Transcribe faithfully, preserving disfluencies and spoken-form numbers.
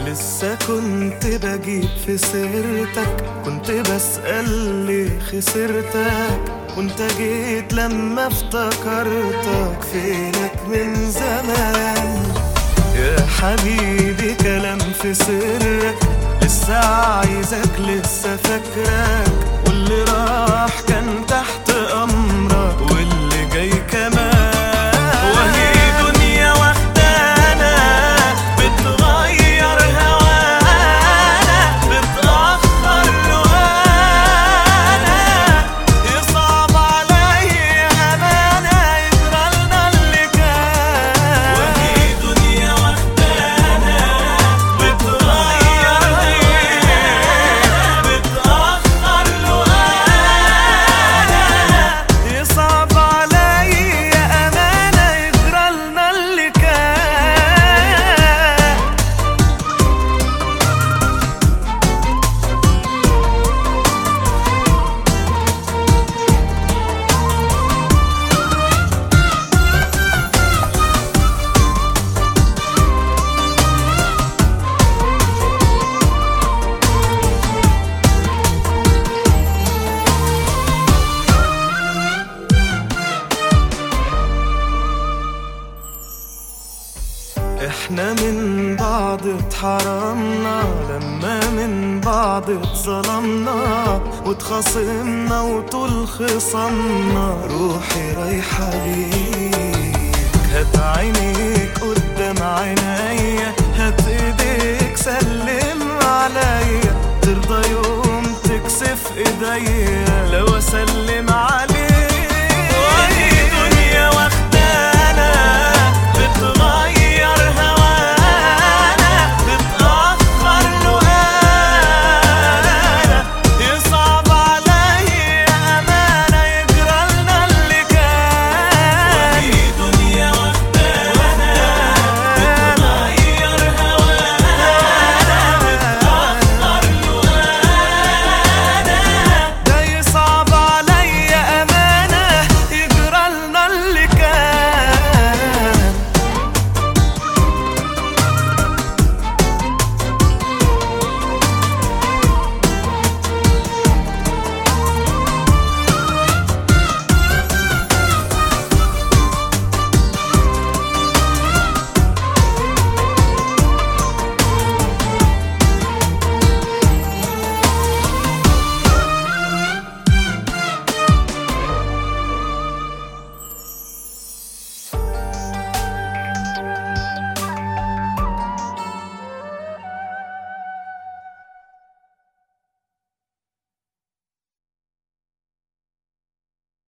لسه كنت بجيب في سيرتك، كنت بسأل ليه خسرتك، وانت جيت لما افتكرتك فينك من زمان. يا حبيبي كلام في سرك، لسه عايزك لسه فاكرك، واللي راح كان تحت امرك واللي جاي كمان. وهي دنيا واخدانا بتغير هوانا، بتأخر لوانا، يصعب عليا امانة يجرالنا اللي كان. وهي دنيا واخدانا بتغير هوانا، بتأخر لوانا، يصعب عليا امانة يجرالنا اللي كان. احنا من بعض اتحرمنا، لما من بعض اتظلمنا واتخاصمنا وطول خصمنا، روحي رايحة ليك. هات عينيك قدام عينيا، هات ايديك سلم عليا، ترضى يوم تكسف ايديا لو اسلم